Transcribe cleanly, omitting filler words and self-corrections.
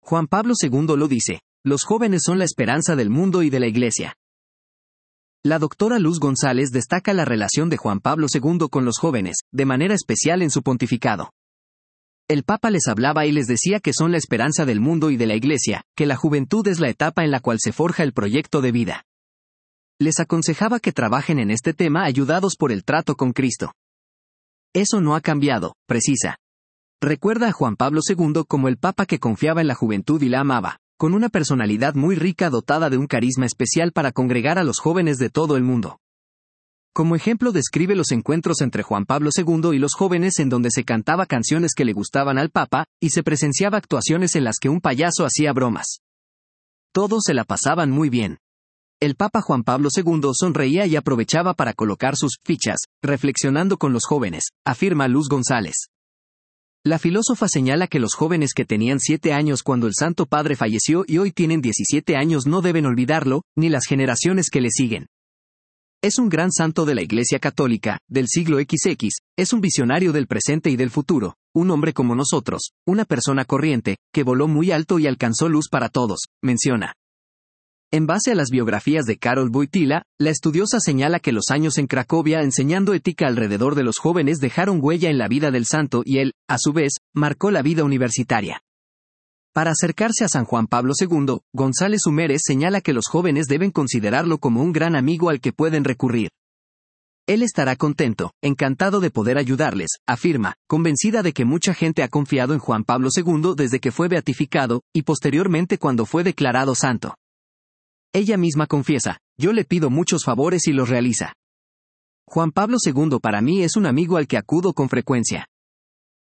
Juan Pablo II lo dice: los jóvenes son la esperanza del mundo y de la Iglesia. La doctora Luz González destaca la relación de Juan Pablo II con los jóvenes, de manera especial en su pontificado. El Papa les hablaba y les decía que son la esperanza del mundo y de la Iglesia, que la juventud es la etapa en la cual se forja el proyecto de vida. Les aconsejaba que trabajen en este tema ayudados por el trato con Cristo. Eso no ha cambiado, precisa. Recuerda a Juan Pablo II como el Papa que confiaba en la juventud y la amaba, con una personalidad muy rica dotada de un carisma especial para congregar a los jóvenes de todo el mundo. Como ejemplo describe los encuentros entre Juan Pablo II y los jóvenes en donde se cantaba canciones que le gustaban al Papa, y se presenciaba actuaciones en las que un payaso hacía bromas. Todos se la pasaban muy bien. El Papa Juan Pablo II sonreía y aprovechaba para colocar sus fichas, reflexionando con los jóvenes, afirma Luz González. La filósofa señala que los jóvenes que tenían 7 años cuando el Santo Padre falleció y hoy tienen 17 años no deben olvidarlo, ni las generaciones que le siguen. Es un gran santo de la Iglesia Católica, del siglo XX, es un visionario del presente y del futuro, un hombre como nosotros, una persona corriente, que voló muy alto y alcanzó luz para todos, menciona. En base a las biografías de Karol Wojtyła, la estudiosa señala que los años en Cracovia enseñando ética alrededor de los jóvenes dejaron huella en la vida del santo y él, a su vez, marcó la vida universitaria. Para acercarse a San Juan Pablo II, González Humérez señala que los jóvenes deben considerarlo como un gran amigo al que pueden recurrir. Él estará contento, encantado de poder ayudarles, afirma, convencida de que mucha gente ha confiado en Juan Pablo II desde que fue beatificado, y posteriormente cuando fue declarado santo. Ella misma confiesa: yo le pido muchos favores y los realiza. Juan Pablo II para mí es un amigo al que acudo con frecuencia.